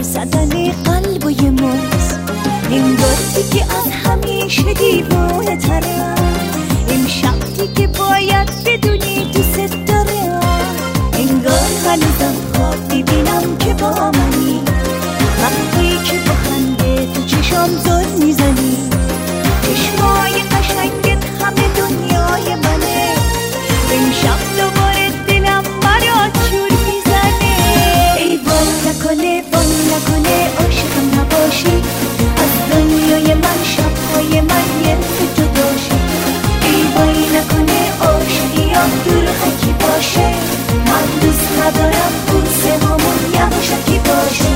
زدن قلب و یه موز، انگار دیگه از همیشه دیوونه ترم، امشب دیگه باید بدونی دوست دارم، انگار هنوزم خواب میبینم که با منی، وقتی که با خنده تو چشام زل میزنی، چشمای قشنگت همه دنیای منه، امشب دوباره دلم برات شور میزنه. ای وای نکنه عاشقم نباشی، از دنیای من شبهای من یه جدا شی، ای وای نکنه عاشقیام دروغکی باشه، من دوست ندارم بوسه همون یواشکی باشه.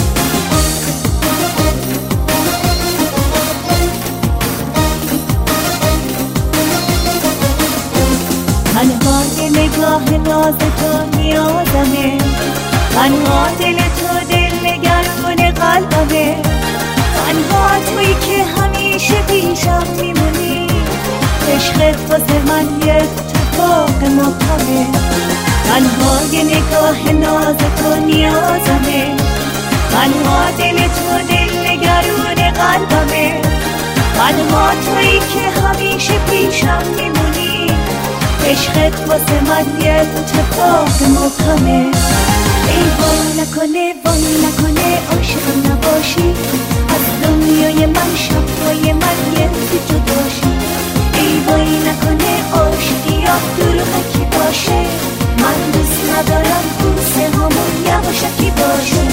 تنها یه نگاه ناز تو نیازمه، تنها دل تو دل نگران قلبمه، تنها تویی که همیشه پیشم میمونی، عشقت واسه من یه اتفاق مبهمه، تنها یه نگاه ناز تو نیازمه، تنها دل تو دل نگران قلبمه، تنها تویی که همیشه پیشم میمونی، عشقت واسه من یه اتفاق مبهمه. ای وای نکنه عاشقم نباشی، از دنیای من شبهای من یه جدا شی، ای وای نکنه عاشقیام دروغکی باشه، من دوست ندارم بوسه همون یواشکی باشه.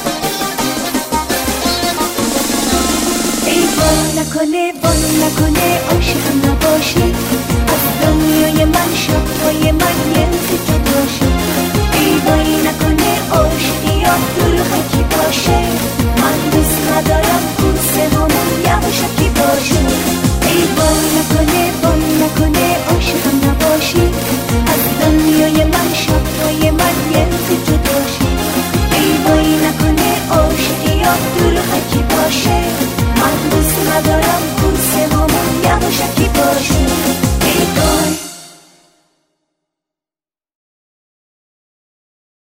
نکنه